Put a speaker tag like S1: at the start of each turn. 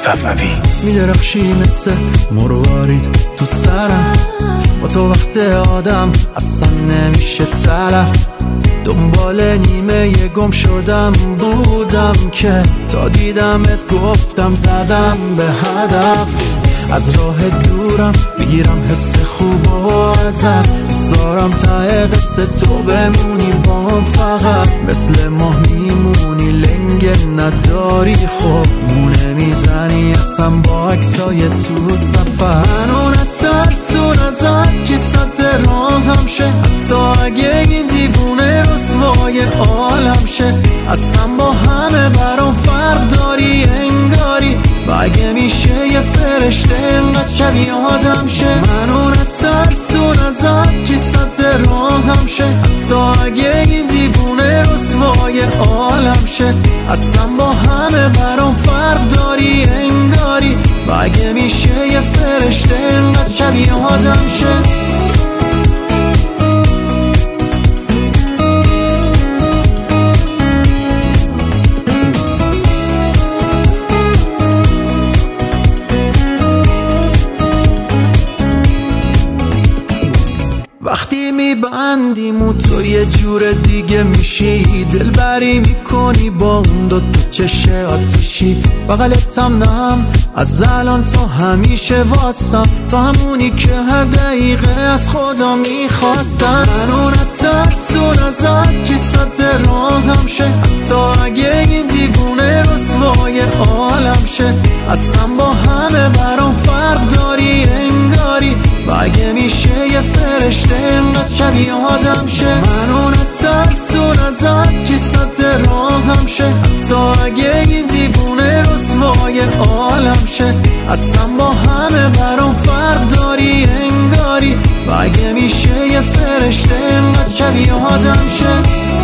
S1: صفوی.
S2: میدرخشی مثل مروارید تو سرم، با تو وقت آدم اصلا نمیشه طلب. دنبال نیمه گم شدم بودم که تا دیدمت گفتم زدم به هدف. از راه دورم میگیرم حس خوب و ازت، دوست دارم ته قصه تو بمونی بام، فقط مثل ماه میمونی لنگه نداری. خب مونه میزنی اصلا با عکسای تو سفر. منو نترسون ازت که سطح راهم شه، حتی اگه این دیوونه رسوای عالم شه. اصلا با همه برام فرق داری انگاری، مگه میشه یه فرشته انقدر شبیه آدم شه. منو نترسون ازت که سطح راهم شه، حتی اگه این دیوونه رسوای عالم شه. اصلا با همه برام فرق داری انگاری، مگه میشه یه فرشته انقدر شبیه آدم شه. وقتی میبندیم و تو یه جور دیگه میشی، دلبری میکنی با اون دوتا چشه آتیشی. بغلتم نم از الان تو همیشه واسم، تو همونی که هر دقیقه از خدا میخواستم. منو نترسون ازت که سطح راهم شه، حتی اگه این دیوونه رسوای عالم شه. اصلا با همه برام فرق داری انگاری، مگه میشه یه فرشته انقدر شبیه آدم شه. منو نترسون ازت که سطح راهم شه، حتی اگه این دیوونه رسوای عالم شه. اصلا با همه برام فرق داری انگاری، مگه میشه یه فرشته انقدر شبیه آدم شه.